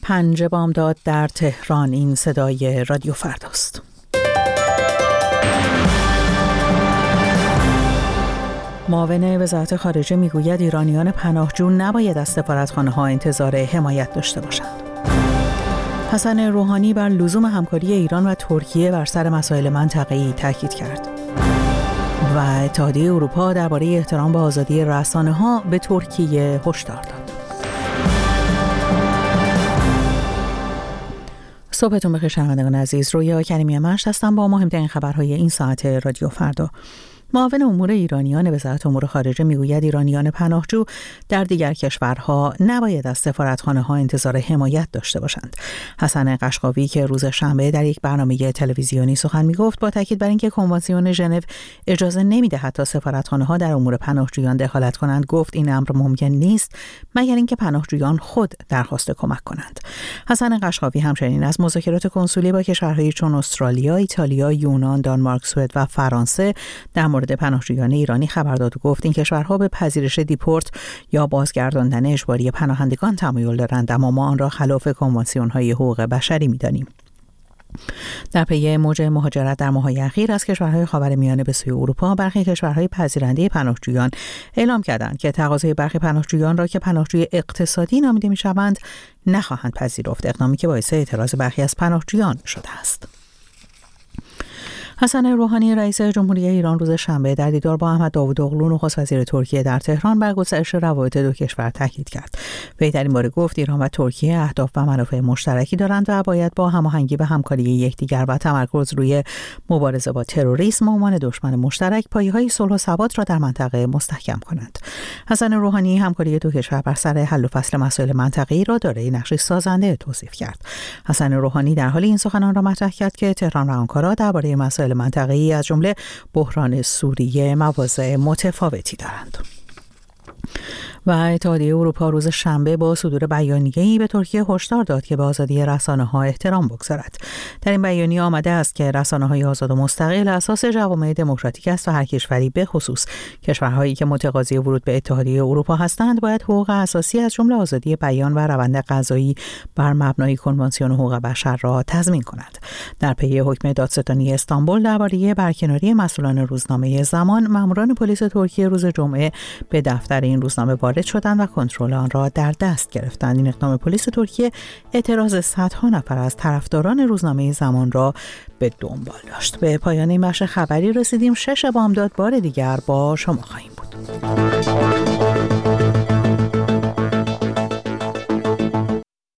5 بامداد در تهران. این صدای رادیو فرداست. معاون وزارت خارجه میگوید ایرانیان پناهجو نباید از سفارتخانه‌ها انتظار حمایت داشته باشند. حسن روحانی بر لزوم همکاری ایران و ترکیه بر سر مسائل منطقه‌ای تاکید کرد. و اتحادیه اروپا درباره احترام به آزادی رسانه‌ها به ترکیه هشدار داد. صبحتون بخیر شنوندگان عزیز. رویا کریمی مشت هستم با مهمترین خبرهای این ساعت رادیو فردا. معاون امور ایرانیان وزارت امور خارجه میگوید ایرانیان پناهجو در دیگر کشورها نباید از سفارتخانه‌ها انتظار حمایت داشته باشند. حسن قشقاوی که روز شنبه در یک برنامه تلویزیونی سخن میگفت با تاکید بر اینکه کنوانسیون ژنو اجازه نمی‌دهد تا سفارتخانه‌ها در امور پناهجویان دخالت کنند، گفت این امر ممکن نیست مگر اینکه پناهجویان خود درخواست کمک کنند. حسن قشقاوی همچنین از مذاکرات کنسولی با کشورهای چون استرالیا، ایتالیا، یونان، دانمارک، سوئد و فرانسه در مورد پناهجویان ایرانی خبر داد و گفت این کشورها به پذیرش دیپورت یا بازگرداندن اجباری پناهندگان تمایل دارند، اما ما آن را خلاف کنوانسیون‌های حقوق بشری می‌دانیم. در پی موج مهاجرت در ماه‌های اخیر از کشورهای خاورمیانه به سوی اروپا، برخی کشورهای پذیرنده پناهجویان اعلام کردند که تقاضای برخی پناهجویان را که پناهجوی اقتصادی نامیده می‌شوند نخواهند پذیرفت، اقدامی که باعث اعتراض برخی از پناهجویان شده است. حسن روحانی رئیس جمهوری ایران روز شنبه در دیدار با احمد داوودوغلو نخست وزیر ترکیه در تهران بر گسترش روابط دو کشور تاکید کرد. وی در این باره گفت ایران و ترکیه اهداف و منافع مشترکی دارند و باید با هماهنگی و همکاری یکدیگر و تمرکز روی مبارزه با تروریسم به عنوان دشمن مشترک پایه‌های صلح و ثبات را در منطقه مستحکم کنند. حسن روحانی همکاری دو کشور بر سر حل و فصل مسائل منطقه‌ای را دارای نقشی سازنده توصیف کرد. حسن روحانی در حال این سخنان را مطرح کرد که تهران و آنکارا درباره مسائل منطقه‌ای از جمله بحران سوریه مواضع متفاوتی دارند. و اتحادیه اروپا روز شنبه با صدور بیانیه‌ای به ترکیه هشدار داد که به آزادی رسانه‌ها احترام بگذارد. در این بیانیه آمده است که رسانه‌های آزاد و مستقل اساس جوامع دموکراتیک است و هر کشوری به خصوص کشورهایی که متقاضی ورود به اتحادیه اروپا هستند باید حقوق اساسی از جمله آزادی بیان و روند قضایی بر مبنای کنوانسیون حقوق بشر را تضمین کند. در پی حکم دادستانی استانبول درباره برکناری مسئولان روزنامه زمان، ماموران پلیس ترکیه روز جمعه به دفتر این روزنامه وارد شدند و کنترل آن را در دست گرفتند. این اقدام پلیس ترکیه اعتراض صدها نفر از طرفداران روزنامه زمان را به دنبال داشت. به پایان این بخش خبری رسیدیم. 6 بامداد بار دیگر با شما خواهیم بود.